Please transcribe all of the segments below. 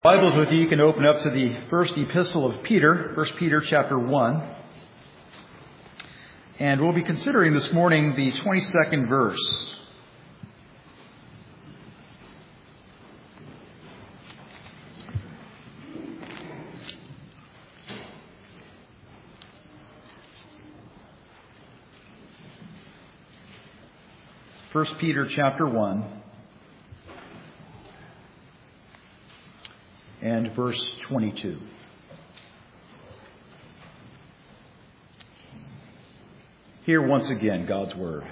Bibles with you can open up to the first epistle of Peter, 1 Peter chapter 1. And we'll be considering this morning the 22nd verse. First Peter chapter 1. And verse 22. Hear once again God's word.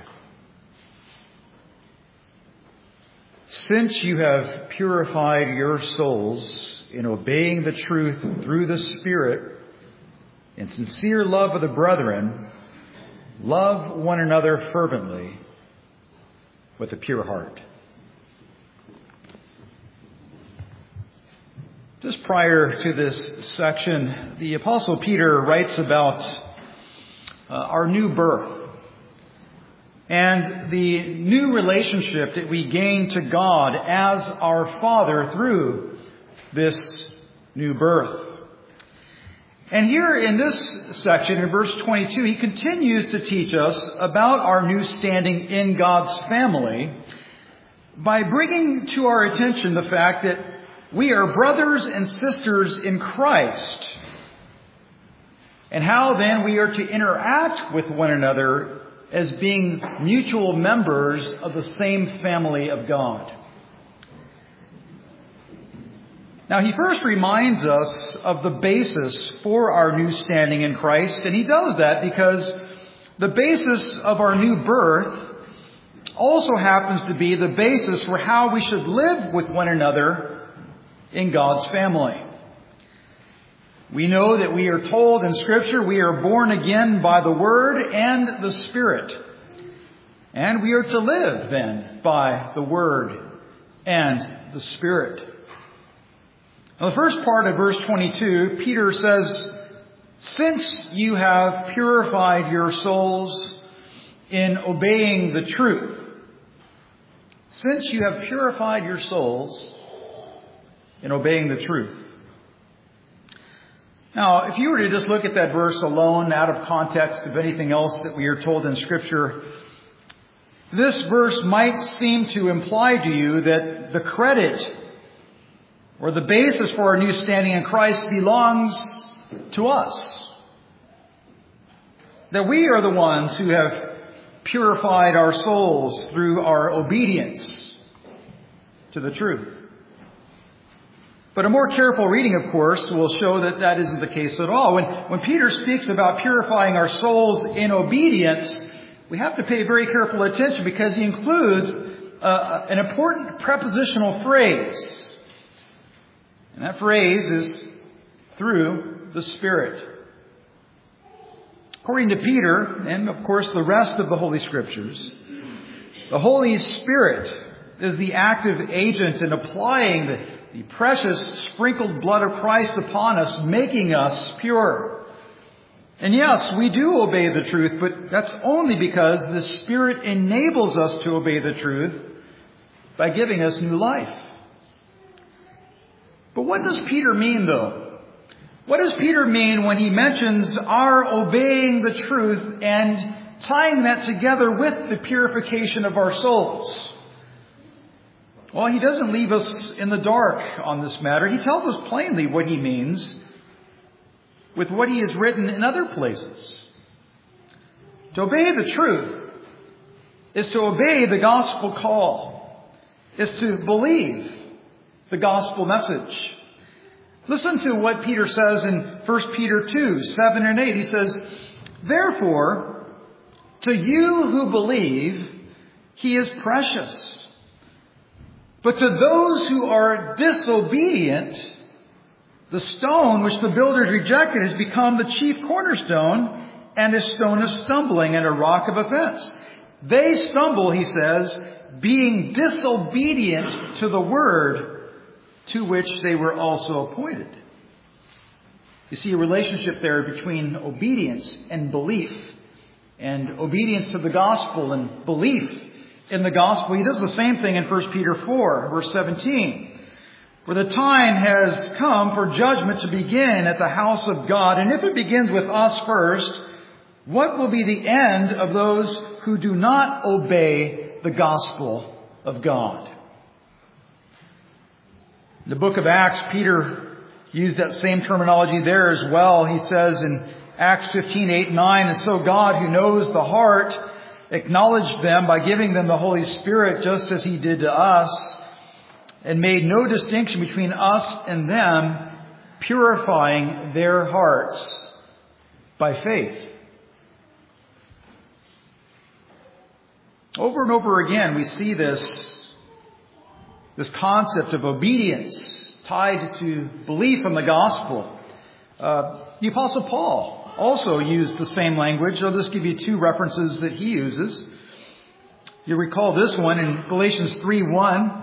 Since you have purified your souls in obeying the truth through the Spirit, in sincere love of the brethren, love one another fervently with a pure heart. Just prior to this section, the Apostle Peter writes about our new birth and the new relationship that we gain to God as our Father through this new birth. And here in this section, in verse 22, he continues to teach us about our new standing in God's family by bringing to our attention the fact that we are brothers and sisters in Christ. And how then we are to interact with one another as being mutual members of the same family of God. Now, he first reminds us of the basis for our new standing in Christ. And he does that because the basis of our new birth also happens to be the basis for how we should live with one another in God's family. We know that we are told in Scripture we are born again by the Word and the Spirit. And we are to live then by the Word and the Spirit. Now, the first part of verse 22, Peter says, since you have purified your souls in obeying the truth. Since you have purified your souls in obeying the truth. Now, if you were to just look at that verse alone, out of context of anything else that we are told in Scripture, this verse might seem to imply to you that the credit or the basis for our new standing in Christ belongs to us. That we are the ones who have purified our souls through our obedience to the truth. But a more careful reading, of course, will show that that isn't the case at all. When Peter speaks about purifying our souls in obedience, we have to pay very careful attention because he includes an important prepositional phrase. And that phrase is through the Spirit. According to Peter, and of course the rest of the Holy Scriptures, the Holy Spirit is the active agent in applying the precious sprinkled blood of Christ upon us, making us pure. And yes, we do obey the truth, but that's only because the Spirit enables us to obey the truth by giving us new life. But what does Peter mean, though? What does Peter mean when he mentions our obeying the truth and tying that together with the purification of our souls? Well, he doesn't leave us in the dark on this matter. He tells us plainly what he means with what he has written in other places. To obey the truth is to obey the gospel call, is to believe the gospel message. Listen to what Peter says in 1 Peter 2, 7 and 8. He says, therefore, to you who believe, he is precious. But to those who are disobedient, the stone which the builders rejected has become the chief cornerstone and a stone of stumbling and a rock of offense. They stumble, he says, being disobedient to the word to which they were also appointed. You see a relationship there between obedience and belief, and obedience to the gospel and belief in the gospel. He does the same thing in 1 Peter 4, verse 17, For the time has come for judgment to begin at the house of God. And if it begins with us first, what will be the end of those who do not obey the gospel of God? In the book of Acts, Peter used that same terminology there as well. He says in Acts 15:8-9, and so God, who knows the heart, acknowledged them by giving them the Holy Spirit just as He did to us, and made no distinction between us and them, purifying their hearts by faith. Over and over again, we see this concept of obedience tied to belief in the gospel. The Apostle Paul also used the same language. I'll just give you two references that he uses. You recall this one in Galatians 3:1.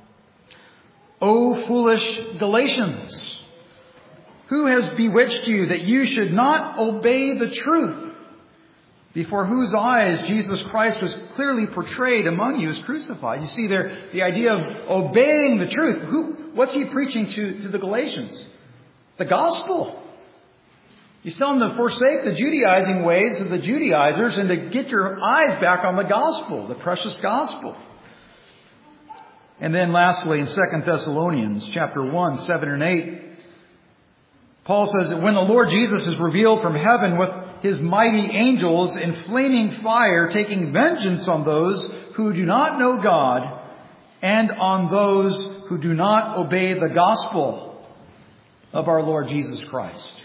O foolish Galatians, who has bewitched you that you should not obey the truth, before whose eyes Jesus Christ was clearly portrayed among you as crucified? You see there the idea of obeying the truth. What's he preaching to the Galatians? The gospel. He's telling them to forsake the Judaizing ways of the Judaizers and to get your eyes back on the gospel, the precious gospel. And then lastly, in 2 Thessalonians chapter 1, 7 and 8, Paul says that when the Lord Jesus is revealed from heaven with His mighty angels in flaming fire, taking vengeance on those who do not know God and on those who do not obey the gospel of our Lord Jesus Christ.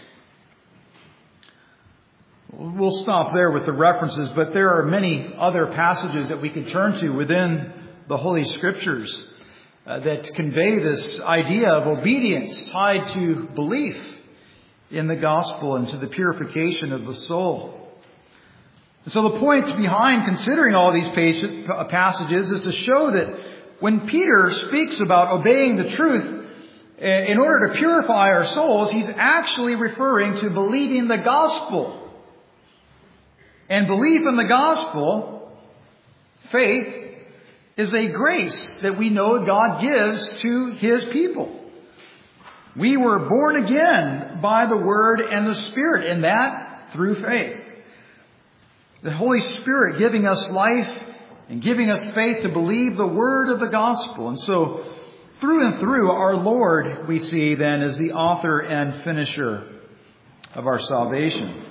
We'll stop there with the references, but there are many other passages that we could turn to within the Holy Scriptures that convey this idea of obedience tied to belief in the gospel and to the purification of the soul. And so the point behind considering all these passages is to show that when Peter speaks about obeying the truth in order to purify our souls, he's actually referring to believing the gospel. And belief in the gospel, faith, is a grace that we know God gives to His people. We were born again by the Word and the Spirit, and that through faith. The Holy Spirit giving us life and giving us faith to believe the Word of the gospel. And so, through and through, our Lord, we see then, is the author and finisher of our salvation.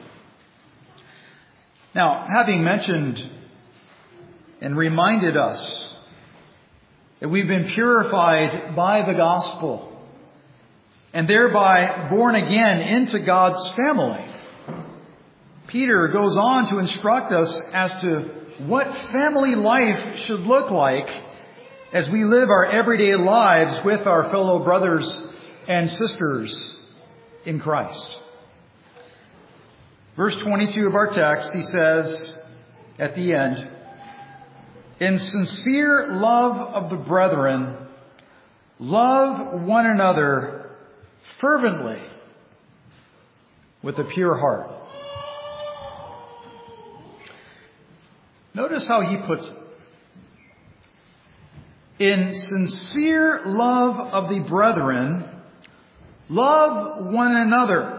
Now, having mentioned and reminded us that we've been purified by the gospel and thereby born again into God's family, Peter goes on to instruct us as to what family life should look like as we live our everyday lives with our fellow brothers and sisters in Christ. Verse 22 of our text, he says at the end, in sincere love of the brethren, love one another fervently with a pure heart. Notice how he puts it. In sincere love of the brethren, love one another.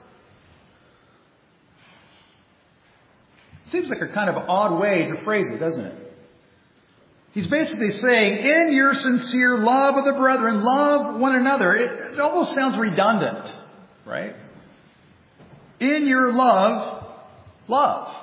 Seems like a kind of odd way to phrase it, doesn't it? He's basically saying, in your sincere love of the brethren, love one another. It almost sounds redundant, right? In your love, love.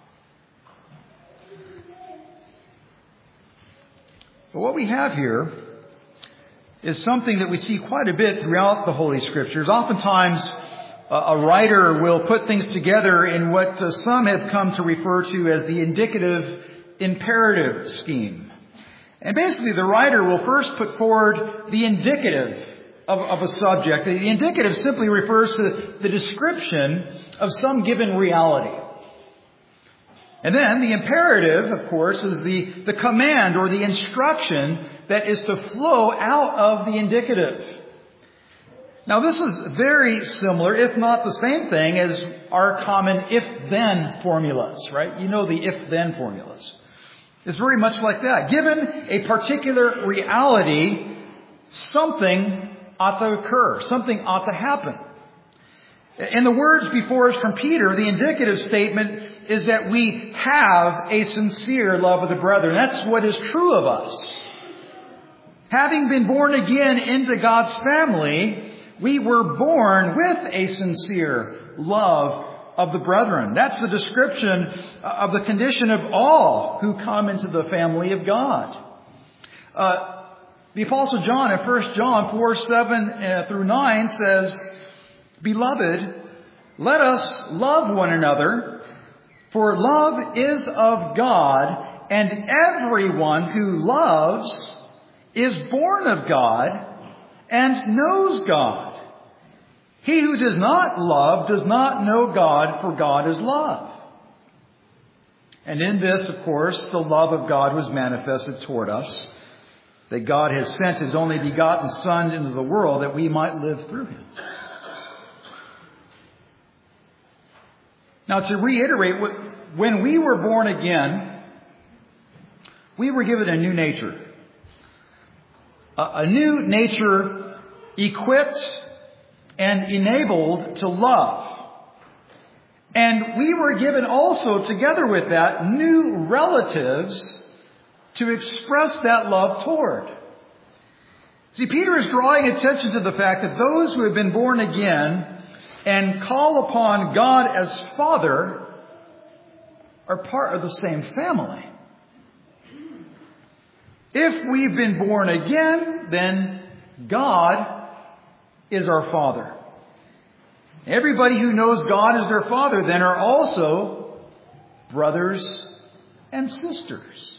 But what we have here is something that we see quite a bit throughout the Holy Scriptures. Oftentimes, a writer will put things together in what some have come to refer to as the indicative imperative scheme. And basically, the writer will first put forward the indicative of a subject. The indicative simply refers to the description of some given reality. And then the imperative, of course, is the command or the instruction that is to flow out of the indicative. Now, this is very similar, if not the same thing, as our common if-then formulas, right? You know the if-then formulas. It's very much like that. Given a particular reality, something ought to occur. Something ought to happen. In the words before us from Peter, the indicative statement is that we have a sincere love of the brethren. That's what is true of us. Having been born again into God's family, we were born with a sincere love of the brethren. That's the description of the condition of all who come into the family of God. The Apostle John in 1 John 4:7 through 9 says, "Beloved, let us love one another, for love is of God, and everyone who loves is born of God and knows God. He who does not love does not know God, for God is love." And in this, of course, the love of God was manifested toward us, that God has sent His only begotten Son into the world that we might live through Him. Now, to reiterate, when we were born again, we were given a new nature. A new nature equipped and enabled to love. And we were given also, together with that, new relatives to express that love toward. See, Peter is drawing attention to the fact that those who have been born again and call upon God as Father are part of the same family. If we've been born again, then God is our Father. Everybody who knows God as their Father then are also brothers and sisters.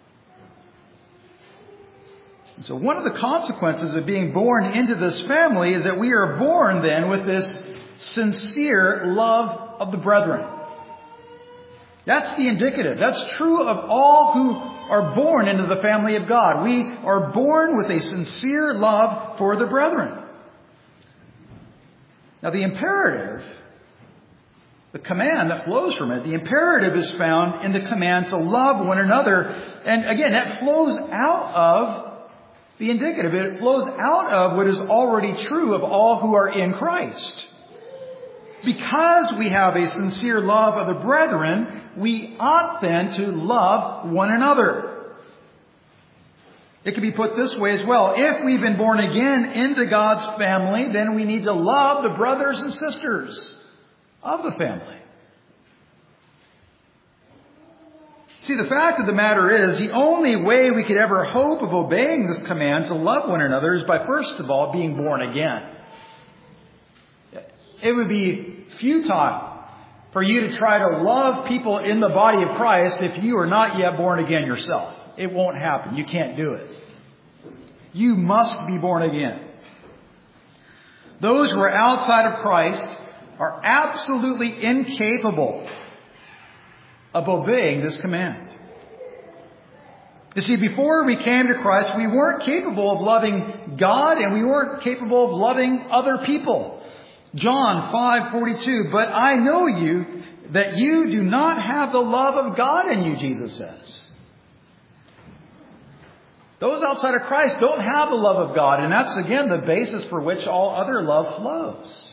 And so one of the consequences of being born into this family is that we are born then with this sincere love of the brethren. That's the indicative. That's true of all who are born into the family of God. We are born with a sincere love for the brethren. Now the imperative, the command that flows from it, the imperative is found in the command to love one another. And again, that flows out of the indicative. It flows out of what is already true of all who are in Christ. Because we have a sincere love of the brethren, we ought then to love one another. It can be put this way as well. If we've been born again into God's family, then we need to love the brothers and sisters of the family. See, the fact of the matter is, the only way we could ever hope of obeying this command to love one another is by, first of all, being born again. It would be futile for you to try to love people in the body of Christ if you are not yet born again yourself. It won't happen. You can't do it. You must be born again. Those who are outside of Christ are absolutely incapable of obeying this command. You see, before we came to Christ, we weren't capable of loving God and we weren't capable of loving other people. John 5:42, "But I know you, that you do not have the love of God in you," Jesus says. Those outside of Christ don't have the love of God, and that's again the basis for which all other love flows.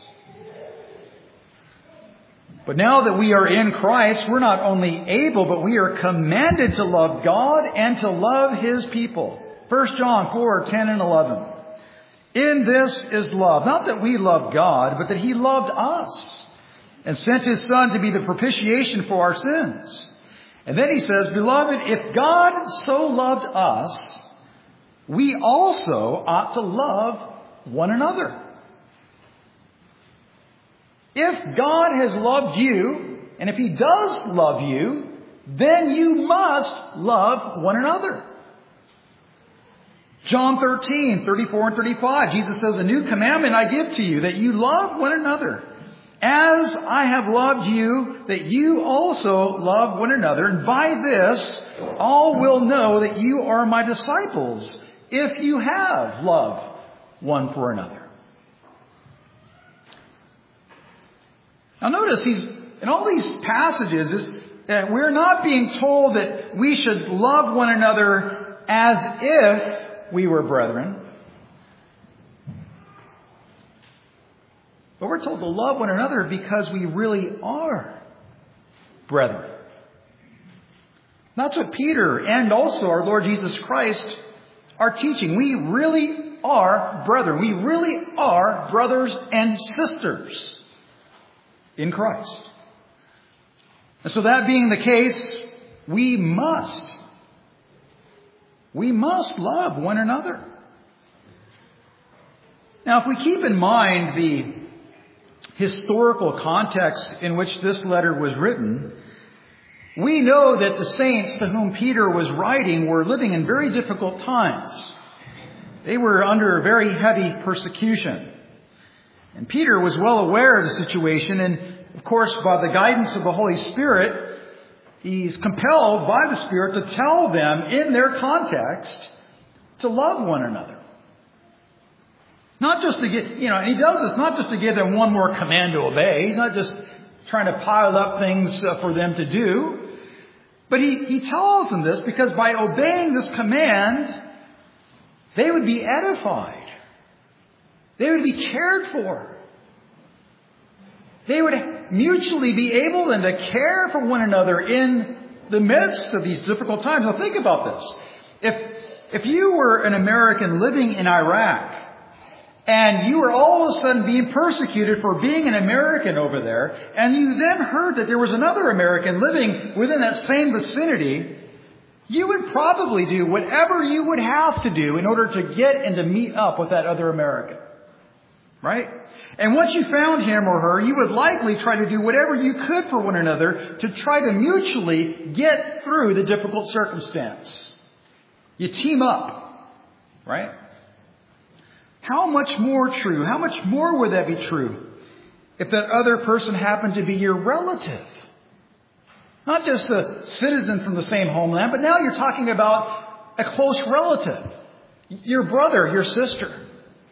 But now that we are in Christ, we're not only able, but we are commanded to love God and to love His people. 1 John 4:10 and 11. "In this is love, not that we love God, but that He loved us and sent His Son to be the propitiation for our sins." And then He says, "Beloved, if God so loved us, we also ought to love one another." If God has loved you, and if He does love you, then you must love one another. John 13:34 and 35, Jesus says, "A new commandment I give to you, that you love one another. As I have loved you, that you also love one another. And by this, all will know that you are my disciples, if you have love one for another." Now notice, in all these passages, we're not being told that we should love one another as if we were brethren. But we're told to love one another because we really are brethren. That's what Peter and also our Lord Jesus Christ are teaching. We really are brethren. We really are brothers and sisters in Christ. And so that being the case, we must love one another. Now, if we keep in mind the historical context in which this letter was written, we know that the saints to whom Peter was writing were living in very difficult times. They were under very heavy persecution. And Peter was well aware of the situation, and of course, by the guidance of the Holy Spirit, he's compelled by the Spirit to tell them in their context to love one another. Not just to get, and he does this not just to give them one more command to obey. He's not just trying to pile up things for them to do. But he tells them this because by obeying this command, they would be edified. They would be cared for. They would mutually be able then to care for one another in the midst of these difficult times. Now think about this. If you were an American living in Iraq, and you were all of a sudden being persecuted for being an American over there, and you then heard that there was another American living within that same vicinity, you would probably do whatever you would have to do in order to get and to meet up with that other American. Right? And once you found him or her, you would likely try to do whatever you could for one another to try to mutually get through the difficult circumstance. You team up. Right? How much more true, how much more would that be true if that other person happened to be your relative? Not just a citizen from the same homeland, but now you're talking about a close relative, your brother, your sister.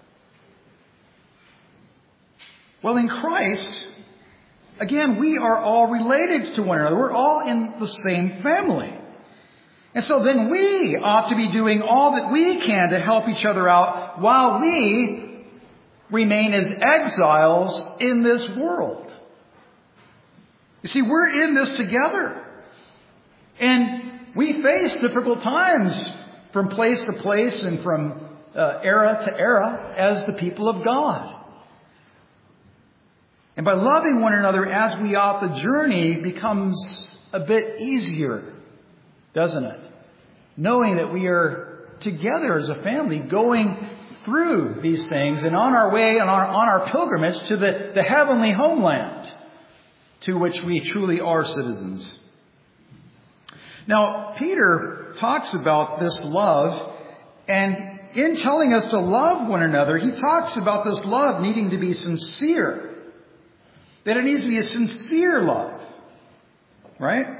Well, in Christ, again, we are all related to one another. We're all in the same family. And so then we ought to be doing all that we can to help each other out while we remain as exiles in this world. You see, we're in this together. And we face difficult times from place to place and from era to era as the people of God. And by loving one another as we ought, the journey becomes a bit easier, doesn't it? Knowing that we are together as a family going through these things and on our way on our pilgrimage to the heavenly homeland to which we truly are citizens. Now, Peter talks about this love, and in telling us to love one another, he talks about this love needing to be sincere. That it needs to be a sincere love. Right?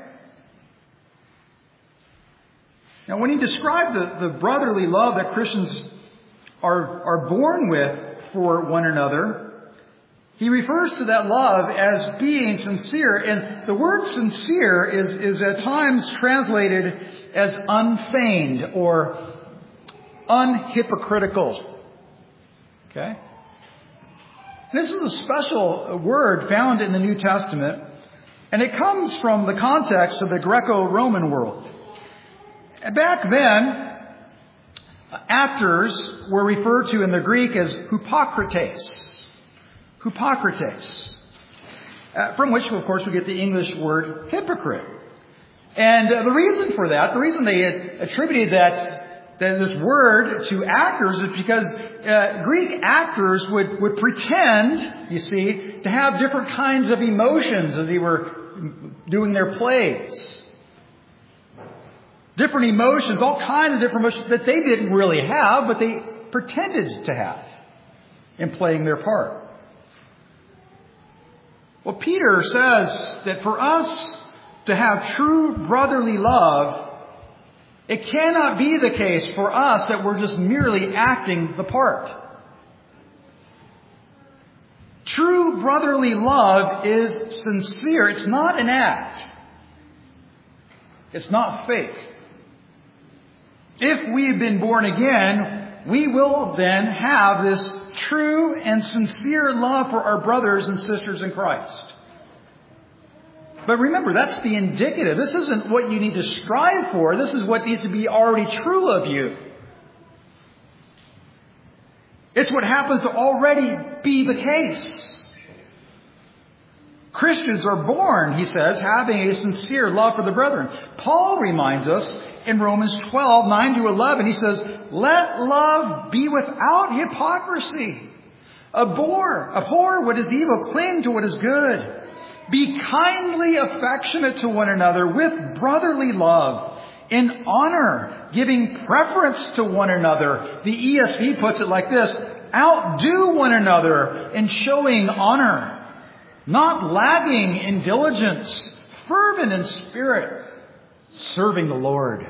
Now, when he described the brotherly love that Christians are born with for one another, he refers to that love as being sincere. And the word sincere is at times translated as unfeigned or unhypocritical. Okay? This is a special word found in the New Testament, and it comes from the context of the Greco-Roman world. Back then, actors were referred to in the Greek as hypokrites. Hypokrites. From which, of course, we get the English word hypocrite. And the reason for that, the reason they attributed this word to actors is because Greek actors would pretend, you see, to have different kinds of emotions as they were doing their plays. Different emotions, all kinds of different emotions that they didn't really have, but they pretended to have in playing their part. Well, Peter says that for us to have true brotherly love, it cannot be the case for us that we're just merely acting the part. True brotherly love is sincere. It's not an act. It's not fake. If we've been born again, we will then have this true and sincere love for our brothers and sisters in Christ. But remember, that's the indicative. This isn't what you need to strive for. This is what needs to be already true of you. It's what happens to already be the case. Christians are born, he says, having a sincere love for the brethren. Paul reminds us in Romans 12, 9 to 11, he says, let love be without hypocrisy. Abhor what is evil, cling to what is good. Be kindly affectionate to one another with brotherly love, in honor, giving preference to one another. The ESV puts it like this: outdo one another in showing honor, not lagging in diligence, fervent in spirit, serving the Lord.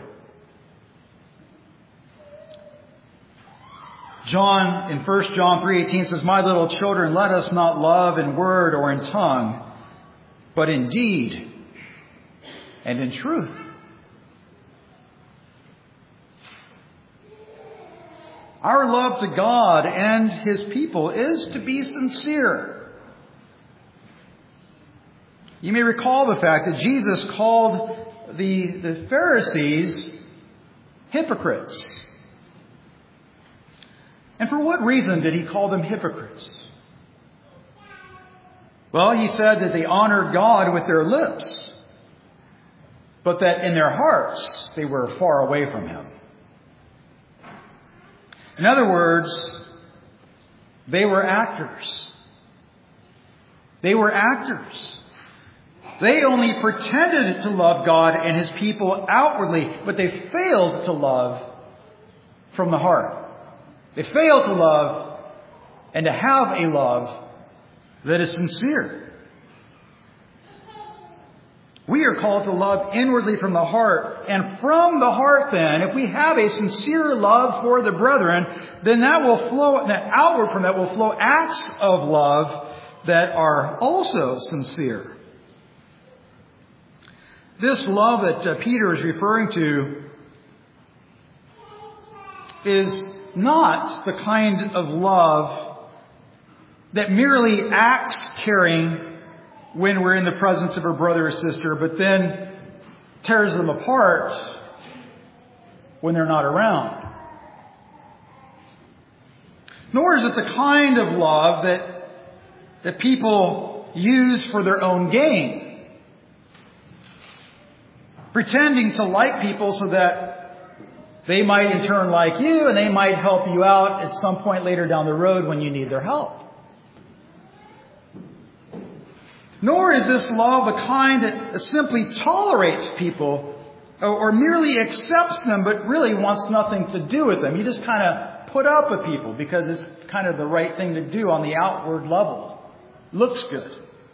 John, in 1 John 3:18 says, my little children, let us not love in word or in tongue, but in deed and in truth. Our love to God and His people is to be sincere. You may recall the fact that Jesus called the Pharisees hypocrites. And for what reason did He call them hypocrites? Well, He said that they honored God with their lips, but that in their hearts they were far away from Him. In other words, they were actors. They were actors. They only pretended to love God and His people outwardly, but they failed to love from the heart. They failed to love and to have a love that is sincere. We are called to love inwardly from the heart. And from the heart then, if we have a sincere love for the brethren, then that will flow, that outward from that will flow acts of love that are also sincere. This love that Peter is referring to is not the kind of love that merely acts caring when we're in the presence of our brother or sister, but then tears them apart when they're not around. Nor is it the kind of love that people use for their own gain, pretending to like people so that they might in turn like you and they might help you out at some point later down the road when you need their help. Nor is this love the kind that simply tolerates people or merely accepts them but really wants nothing to do with them. You just kind of put up with people because it's kind of the right thing to do on the outward level. Looks good.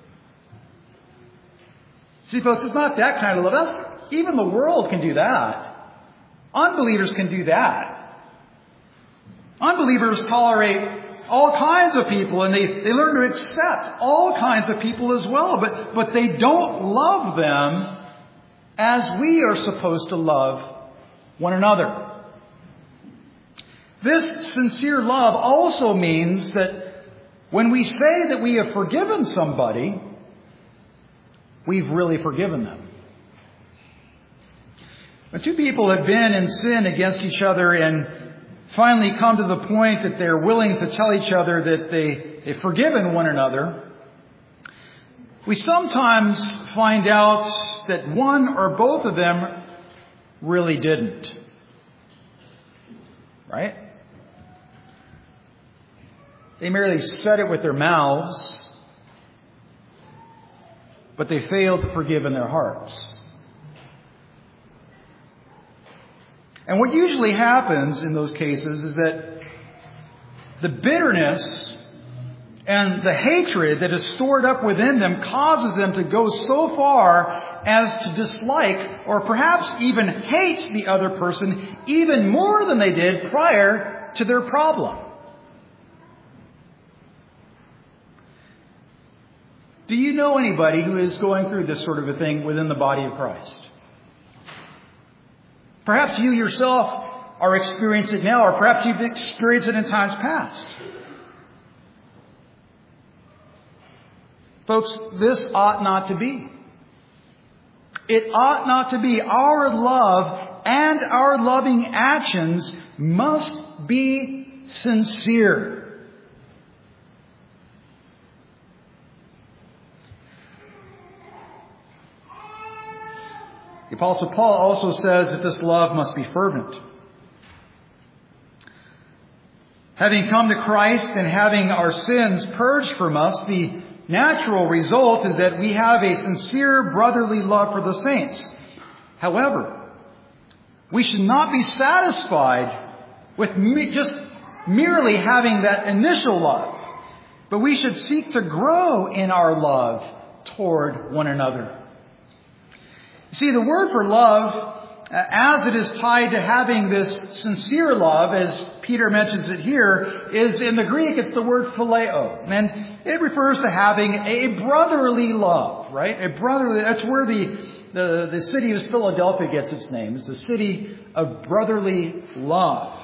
See, folks, it's not that kind of love. Even the world can do that. Unbelievers can do that. Unbelievers tolerate all kinds of people, and they learn to accept all kinds of people as well, but they don't love them as we are supposed to love one another. This sincere love also means that when we say that we have forgiven somebody, we've really forgiven them. When two people have been in sin against each other and finally come to the point that they're willing to tell each other that they've forgiven one another, we sometimes find out that one or both of them really didn't. Right? They merely said it with their mouths, but they failed to forgive in their hearts. And what usually happens in those cases is that the bitterness and the hatred that is stored up within them causes them to go so far as to dislike or perhaps even hate the other person even more than they did prior to their problem. Do you know anybody who is going through this sort of a thing within the body of Christ? Perhaps you yourself are experiencing it now, or perhaps you've experienced it in times past. Folks, this ought not to be. It ought not to be. Our love and our loving actions must be sincere. The Apostle Paul also says that this love must be fervent. Having come to Christ and having our sins purged from us, the natural result is that we have a sincere brotherly love for the saints. However, we should not be satisfied with just merely having that initial love, but we should seek to grow in our love toward one another. See, the word for love, as it is tied to having this sincere love, as Peter mentions it here, is in the Greek, it's the word phileo. And it refers to having a brotherly love, right? A brotherly, that's where the city of Philadelphia gets its name. It's the city of brotherly love.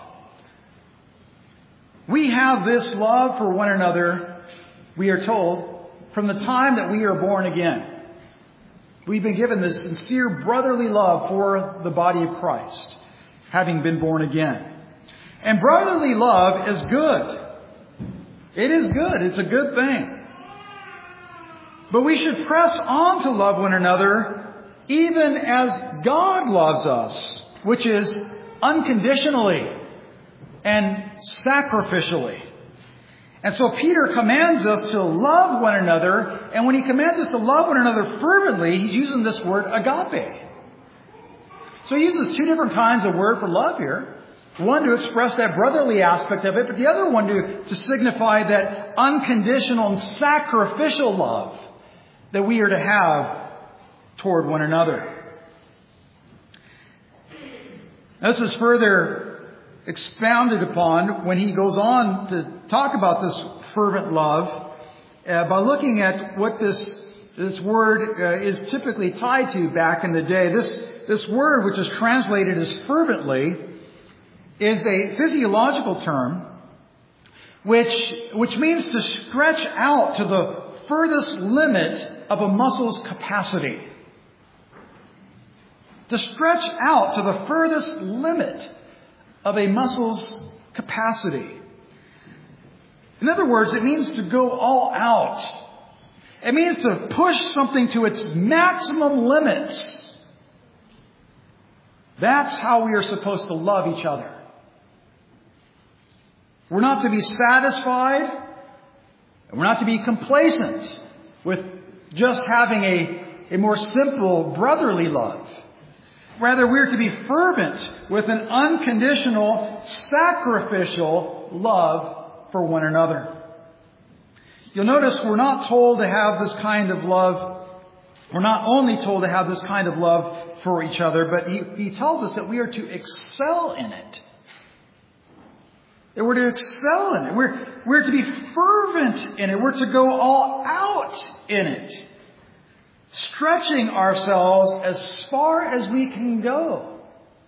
We have this love for one another, we are told, from the time that we are born again. We've been given this sincere brotherly love for the body of Christ, having been born again. And brotherly love is good. It is good. It's a good thing. But we should press on to love one another even as God loves us, which is unconditionally and sacrificially. And so Peter commands us to love one another, and when he commands us to love one another fervently, he's using this word agape. So he uses two different kinds of word for love here. One to express that brotherly aspect of it, but the other one to signify that unconditional and sacrificial love that we are to have toward one another. This is further expounded upon when he goes on to talk about this fervent love by looking at what this word is typically tied to back in the day. This word, which is translated as fervently, is a physiological term which means to stretch out to the furthest limit of a muscle's capacity. To stretch out to the furthest limit of a muscle's capacity. In other words, it means to go all out. It means to push something to its maximum limits. That's how we are supposed to love each other. We're not to be satisfied, and we're not to be complacent with just having a more simple brotherly love. Rather, we're to be fervent with an unconditional, sacrificial love for one another. You'll notice we're not told to have this kind of love. We're not only told to have this kind of love for each other, but he tells us that we are to excel in it. That we're to excel in it. We're to be fervent in it. We're to go all out in it. Stretching ourselves as far as we can go.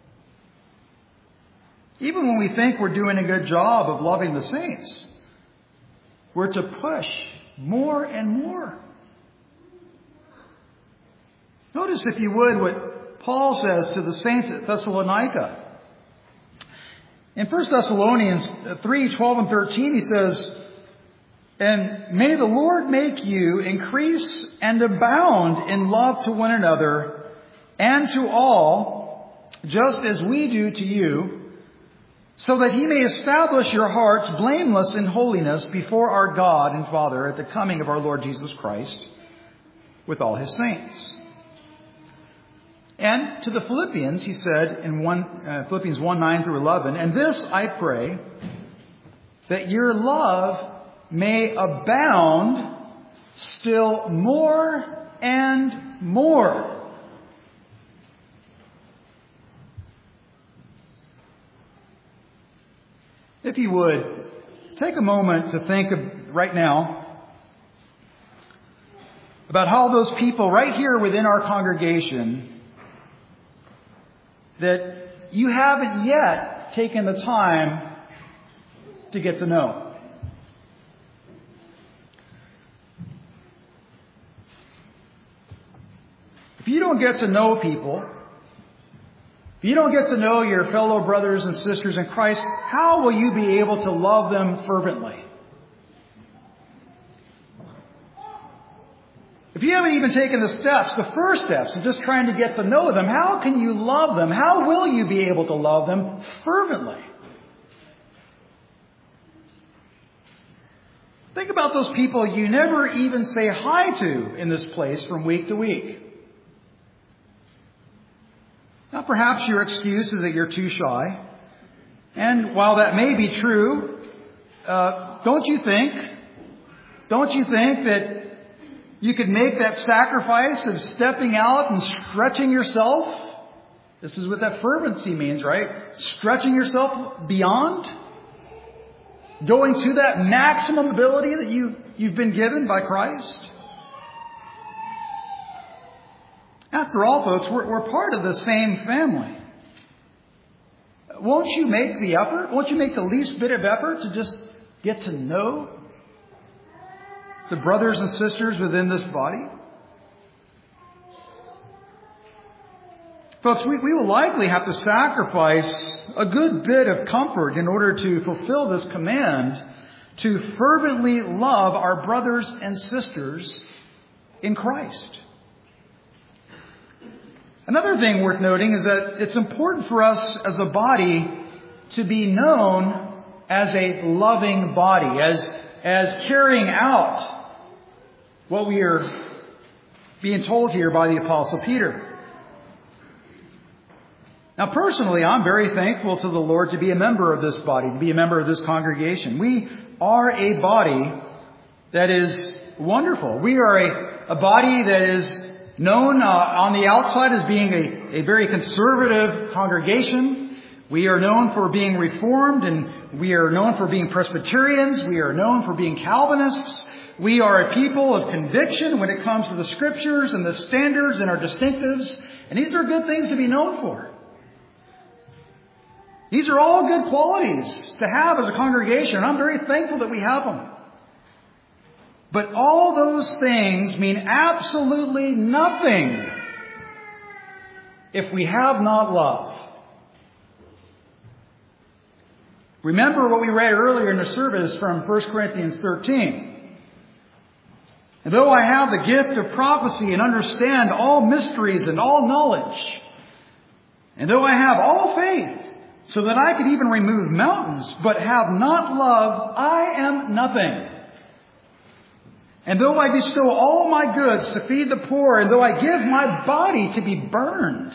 Even when we think we're doing a good job of loving the saints, we're to push more and more. Notice, if you would, what Paul says to the saints at Thessalonica. In 1 Thessalonians 3:12 and 13, he says, "And may the Lord make you increase and abound in love to one another and to all, just as we do to you, so that he may establish your hearts blameless in holiness before our God and Father at the coming of our Lord Jesus Christ with all his saints." And to the Philippians, he said in Philippians 1:9 through 11, "And this I pray, that your love may abound still more and more." If you would, take a moment to think of right now about how those people right here within our congregation that you haven't yet taken the time to get to know. If you don't get to know people, if you don't get to know your fellow brothers and sisters in Christ, how will you be able to love them fervently? If you haven't even taken the steps, the first steps of just trying to get to know them, how can you love them? How will you be able to love them fervently? Think about those people you never even say hi to in this place from week to week. Now, perhaps your excuse is that you're too shy. And while that may be true, don't you think that you could make that sacrifice of stepping out and stretching yourself? This is what that fervency means, right? Stretching yourself beyond. Going to that maximum ability that you've been given by Christ. After all, folks, we're part of the same family. Won't you make the effort? Won't you make the least bit of effort to just get to know the brothers and sisters within this body? Folks, we will likely have to sacrifice a good bit of comfort in order to fulfill this command to fervently love our brothers and sisters in Christ. Another thing worth noting is that it's important for us as a body to be known as a loving body, as carrying out what we are being told here by the Apostle Peter. Now, personally, I'm very thankful to the Lord to be a member of this body, to be a member of this congregation. We are a body that is wonderful. We are a body that is known on the outside as being a very conservative congregation. We are known for being Reformed, and we are known for being Presbyterians. We are known for being Calvinists. We are a people of conviction when it comes to the Scriptures and the standards and our distinctives. And these are good things to be known for. These are all good qualities to have as a congregation, and I'm very thankful that we have them. But all those things mean absolutely nothing if we have not love. Remember what we read earlier in the service from 1 Corinthians 13. And though I have the gift of prophecy and understand all mysteries and all knowledge, and though I have all faith, so that I could even remove mountains, but have not love, I am nothing. And though I bestow all my goods to feed the poor, and though I give my body to be burned,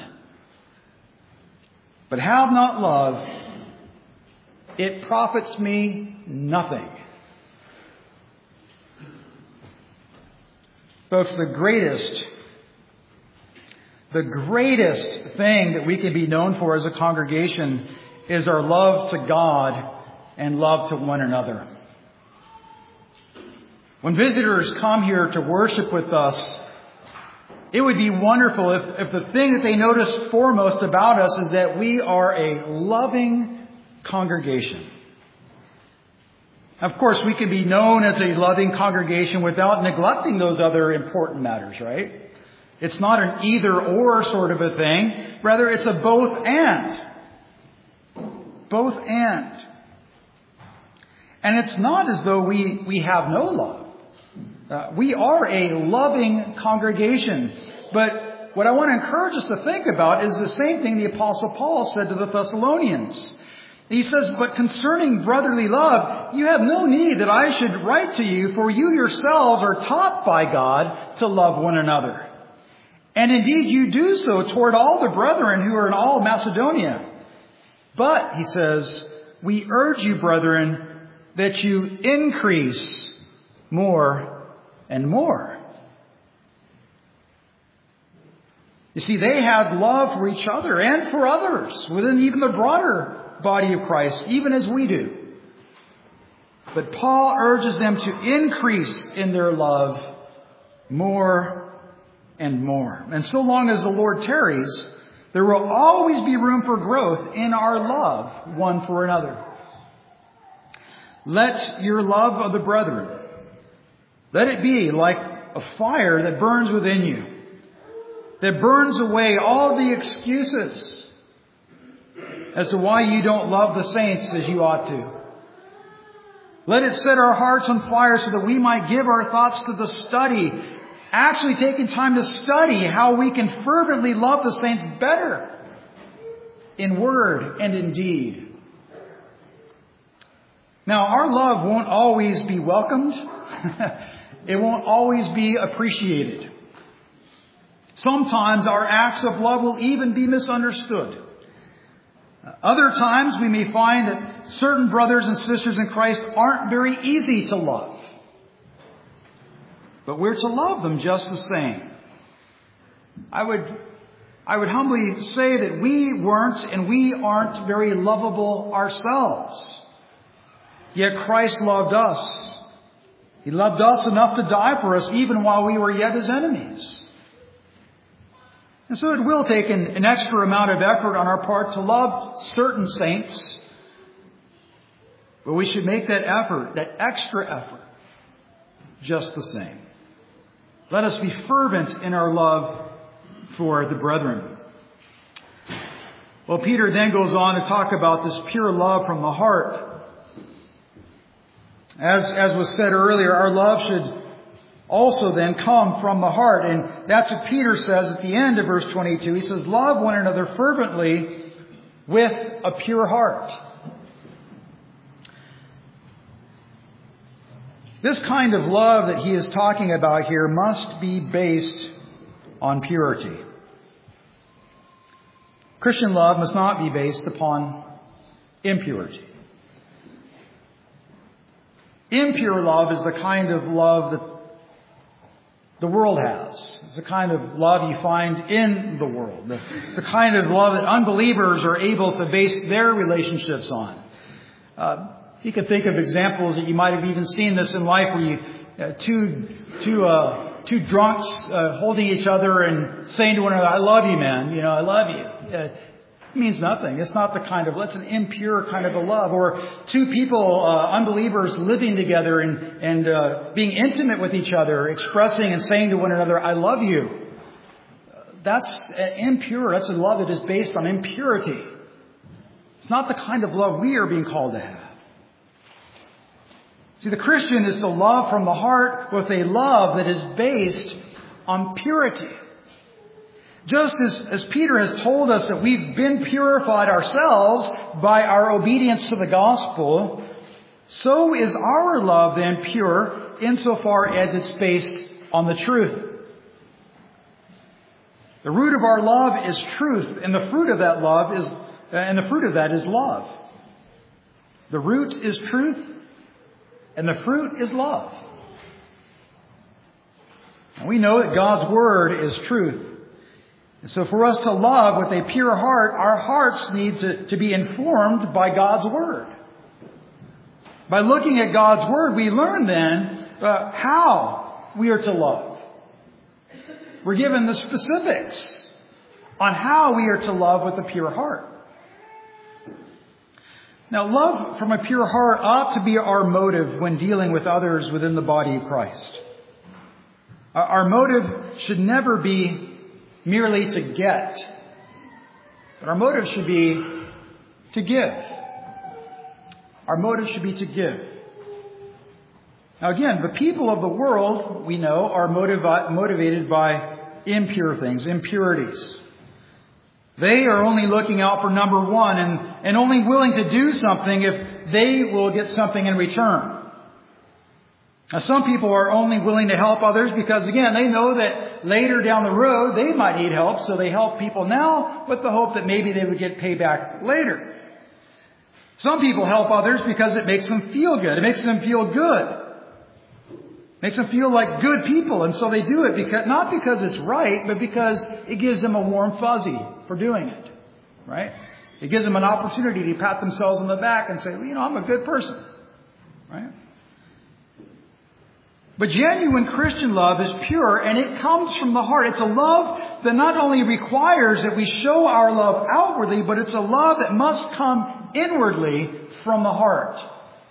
but have not love, it profits me nothing. Folks, the greatest thing that we can be known for as a congregation is our love to God and love to one another. When visitors come here to worship with us, it would be wonderful if the thing that they notice foremost about us is that we are a loving congregation. Of course, we can be known as a loving congregation without neglecting those other important matters, right? It's not an either-or sort of a thing. Rather, it's a both and. Both and. And it's not as though we have no love. We are a loving congregation. But what I want to encourage us to think about is the same thing the Apostle Paul said to the Thessalonians. He says, but concerning brotherly love, you have no need that I should write to you, for you yourselves are taught by God to love one another. And indeed you do so toward all the brethren who are in all Macedonia. But, he says, we urge you, brethren, that you increase more and more. You see, they had love for each other and for others within even the broader body of Christ, even as we do. But Paul urges them to increase in their love more and more. And so long as the Lord tarries, there will always be room for growth in our love one for another. Let your love of the brethren, let it be like a fire that burns within you. that burns away all the excuses as to why you don't love the saints as you ought to. Let it set our hearts on fire so that we might give our thoughts to the study, actually taking time to study how we can fervently love the saints better in word and in deed. Now, our love won't always be welcomed. It won't always be appreciated. Sometimes our acts of love will even be misunderstood. Other times we may find that certain brothers and sisters in Christ aren't very easy to love. But we're to love them just the same. I would humbly say that we weren't and we aren't very lovable ourselves. Yet Christ loved us. He loved us enough to die for us even while we were yet His enemies. And so it will take an extra amount of effort on our part to love certain saints. But we should make that effort, that extra effort, just the same. Let us be fervent in our love for the brethren. Well, Peter then goes on to talk about this pure love from the heart. As was said earlier, our love should also then come from the heart. And that's what Peter says at the end of verse 22. He says, love one another fervently with a pure heart. This kind of love that he is talking about here must be based on purity. Christian love must not be based upon impurity. Impure love is the kind of love that the world has. It's the kind of love you find in the world. It's the kind of love that unbelievers are able to base their relationships on. You can think of examples that you might have even seen this in life where you two drunks holding each other and saying to one another, "I love you, man. I love you." It means nothing. It's not the kind of, that's an impure kind of a love. Or two people, unbelievers, living together and being intimate with each other, expressing and saying to one another, "I love you." That's impure. That's a love that is based on impurity. It's not the kind of love we are being called to have. See, the Christian is to love from the heart with a love that is based on purity. Just as Peter has told us that we've been purified ourselves by our obedience to the gospel, so is our love then pure insofar as it's based on the truth. The root of our love is truth, and the fruit of that is love. The root is truth, and the fruit is love. And we know that God's Word is truth. And so for us to love with a pure heart, our hearts need to be informed by God's Word. By looking at God's Word, we learn then how we are to love. We're given the specifics on how we are to love with a pure heart. Now, love from a pure heart ought to be our motive when dealing with others within the body of Christ. Our motive should never be merely to get, but our motive should be to give. Our motive should be to give. Now again, the people of the world, we know, are motivated by impure things, impurities. They are only looking out for number one and only willing to do something if they will get something in return. Now, some people are only willing to help others because, again, they know that later down the road they might need help, so they help people now with the hope that maybe they would get payback later. Some people help others because it makes them feel good. It makes them feel good. It makes them feel like good people, and so they do it not because it's right, but because it gives them a warm fuzzy for doing it. Right? It gives them an opportunity to pat themselves on the back and say, well, I'm a good person. Right? But genuine Christian love is pure, and it comes from the heart. It's a love that not only requires that we show our love outwardly, but it's a love that must come inwardly from the heart.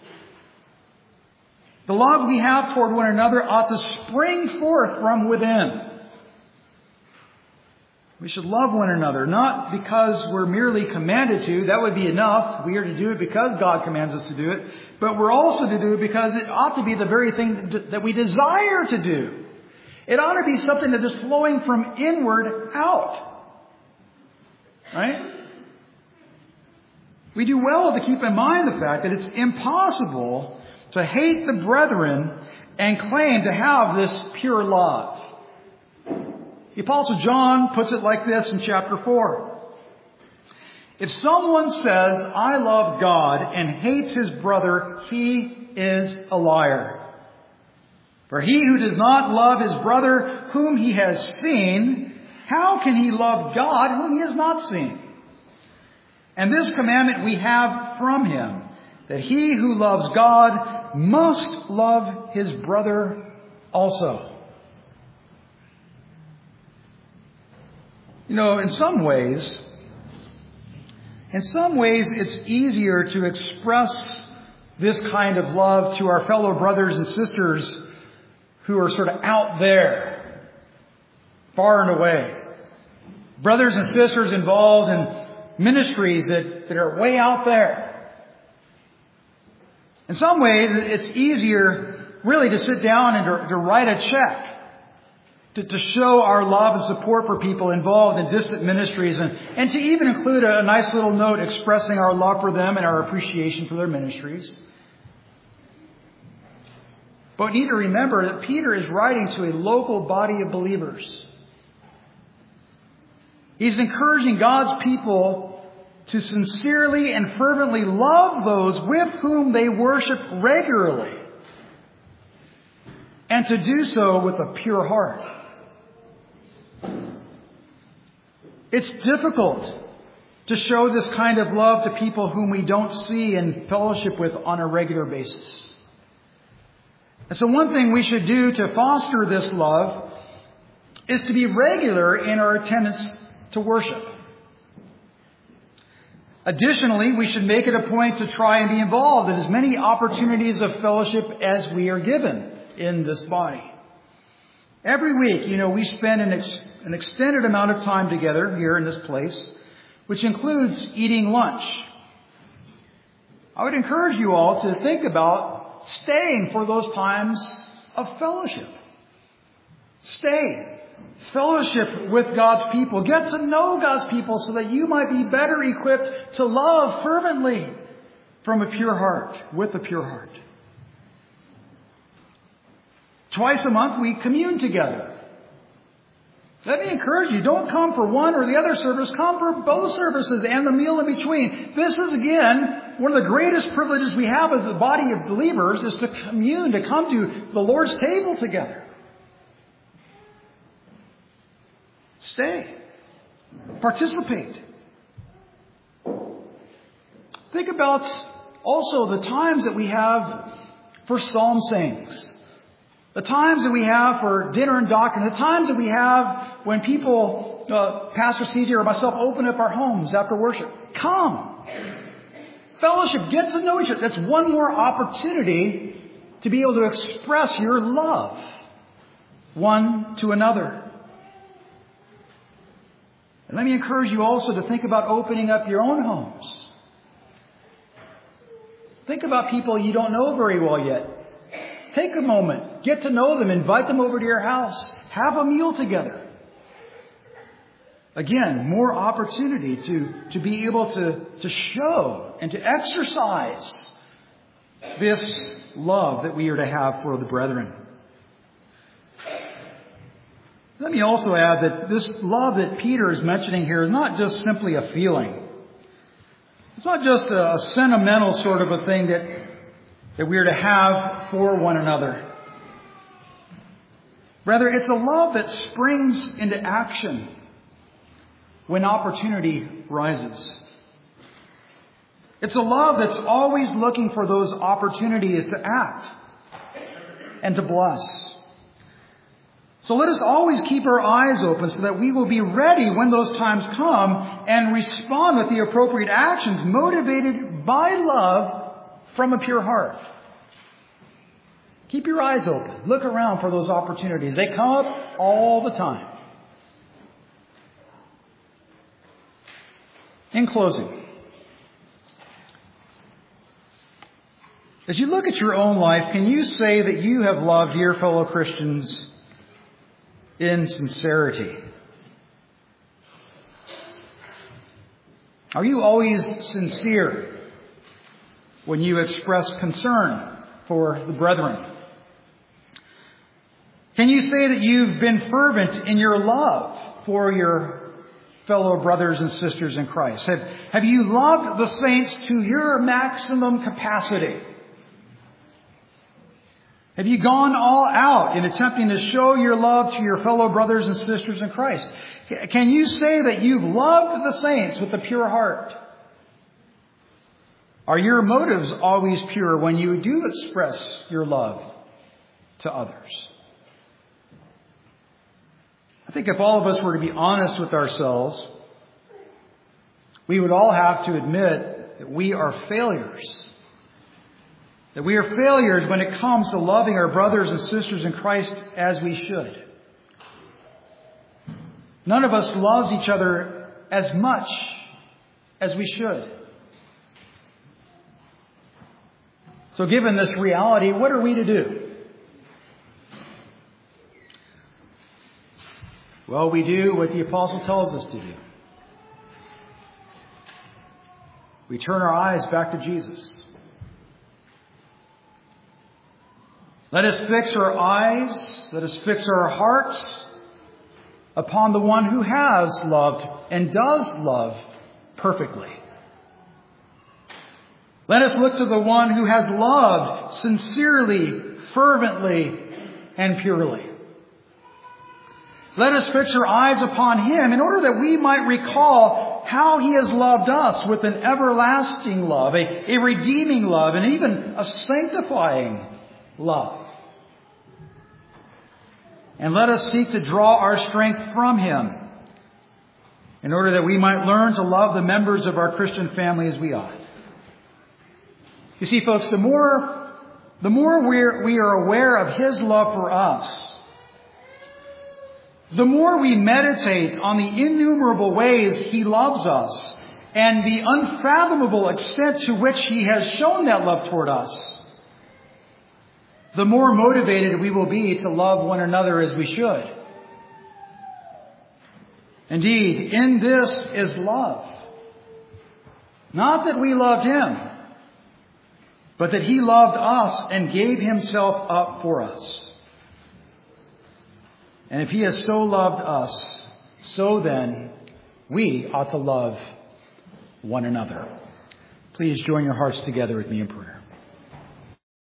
The love we have toward one another ought to spring forth from within. We should love one another, not because we're merely commanded to. That would be enough. We are to do it because God commands us to do it. But we're also to do it because it ought to be the very thing that we desire to do. It ought to be something that is flowing from inward out. Right? We do well to keep in mind the fact that it's impossible to hate the brethren and claim to have this pure love. The Apostle John puts it like this in chapter 4. If someone says, I love God, and hates his brother, he is a liar. For he who does not love his brother whom he has seen, how can he love God whom he has not seen? And this commandment we have from him, that he who loves God must love his brother also. You know, in some ways it's easier to express this kind of love to our fellow brothers and sisters who are sort of out there, far and away. Brothers and sisters involved in ministries that are way out there. In some ways, it's easier really to sit down and to write a check. To show our love and support for people involved in distant ministries and to even include a nice little note expressing our love for them and our appreciation for their ministries. But we need to remember that Peter is writing to a local body of believers. He's encouraging God's people to sincerely and fervently love those with whom they worship regularly, and to do so with a pure heart. It's difficult to show this kind of love to people whom we don't see and fellowship with on a regular basis. And so one thing we should do to foster this love is to be regular in our attendance to worship. Additionally, we should make it a point to try and be involved in as many opportunities of fellowship as we are given in this body. Every week, we spend an extended amount of time together here in this place, which includes eating lunch. I would encourage you all to think about staying for those times of fellowship. Stay. Fellowship with God's people. Get to know God's people so that you might be better equipped to love fervently from a pure heart, with a pure heart. Twice a month we commune together. Let me encourage you, don't come for one or the other service, come for both services and the meal in between. This is, again, one of the greatest privileges we have as a body of believers is to commune, to come to the Lord's table together. Stay. Participate. Think about also the times that we have for psalm sayings. The times that we have for dinner and doctrine. The times that we have when people, Pastor CJ or myself, open up our homes after worship. Come. Fellowship. Get to know each other. That's one more opportunity to be able to express your love one to another. And let me encourage you also to think about opening up your own homes. Think about people you don't know very well yet. Take a moment. Get to know them. Invite them over to your house. Have a meal together. Again, more opportunity to be able to show and to exercise this love that we are to have for the brethren. Let me also add that this love that Peter is mentioning here is not just simply a feeling. It's not just a sentimental sort of a thing that we are to have for one another. Rather, it's a love that springs into action when opportunity rises. It's a love that's always looking for those opportunities to act and to bless. So let us always keep our eyes open so that we will be ready when those times come and respond with the appropriate actions motivated by love from a pure heart. Keep your eyes open. Look around for those opportunities. They come up all the time. In closing, as you look at your own life, can you say that you have loved your fellow Christians in sincerity? Are you always sincere when you express concern for the brethren? Can you say that you've been fervent in your love for your fellow brothers and sisters in Christ? Have you loved the saints to your maximum capacity? Have you gone all out in attempting to show your love to your fellow brothers and sisters in Christ? Can you say that you've loved the saints with a pure heart? Are your motives always pure when you do express your love to others? I think if all of us were to be honest with ourselves, we would all have to admit that we are failures. That we are failures when it comes to loving our brothers and sisters in Christ as we should. None of us loves each other as much as we should. So given this reality, what are we to do? Well, we do what the apostle tells us to do. We turn our eyes back to Jesus. Let us fix our eyes, let us fix our hearts upon the one who has loved and does love perfectly. Let us look to the one who has loved sincerely, fervently, and purely. Let us fix our eyes upon Him in order that we might recall how He has loved us with an everlasting love, a redeeming love, and even a sanctifying love. And let us seek to draw our strength from Him in order that we might learn to love the members of our Christian family as we ought. You see, folks, the more we are aware of His love for us, the more we meditate on the innumerable ways He loves us and the unfathomable extent to which He has shown that love toward us, the more motivated we will be to love one another as we should. Indeed, in this is love. Not that we loved Him, but that He loved us and gave Himself up for us. And if He has so loved us, so then we ought to love one another. Please join your hearts together with me in prayer.